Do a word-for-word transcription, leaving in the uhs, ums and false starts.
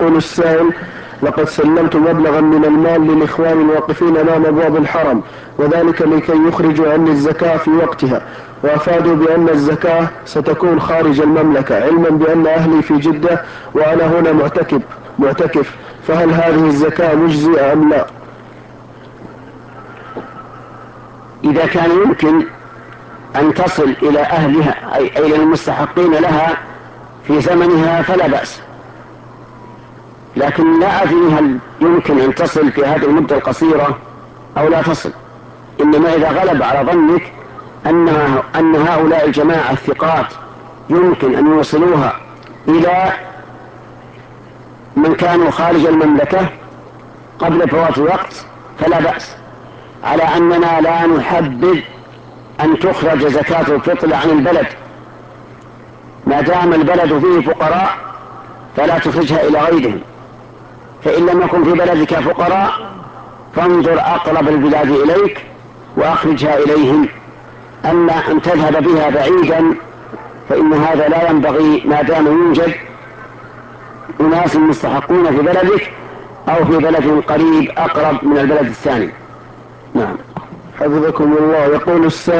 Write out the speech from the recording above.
يقول السائل: لقد سلمت مبلغا من المال للإخوان واقفين أمام أبواب الحرم، وذلك لكي يخرجوا عني الزكاة في وقتها، وأفادوا بأن الزكاة ستكون خارج المملكة، علما بأن أهلي في جدة وأنا هنا معتكف معتكف فهل هذه الزكاة مجزئة أم لا؟ إذا كان يمكن أن تصل إلى أهلها أي إلى المستحقين لها في زمنها فلا بأس، لكن لا أدري هل يمكن أن تصل في هذه المدة القصيرة أو لا تصل. إنما إذا غلب على ظنك أن أن هؤلاء الجماعة الثقات يمكن أن يوصلوها إلى من كانوا خارج المملكة قبل فوات الوقت فلا بأس، على أننا لا نحدد أن تخرج زكاة الفطر عن البلد، ما دام البلد فيه فقراء فلا تخرجها إلى غيرهم، فإن لم يكن في بلدك فقراء فانظر أقرب البلاد إليك وأخرجها إليهم. أما أن تذهب بها بعيدا فإن هذا لا ينبغي ما دام يوجد أناس مستحقون في بلدك أو في بلد قريب أقرب من البلد الثاني. نعم. حفظكم الله. يقول السائل: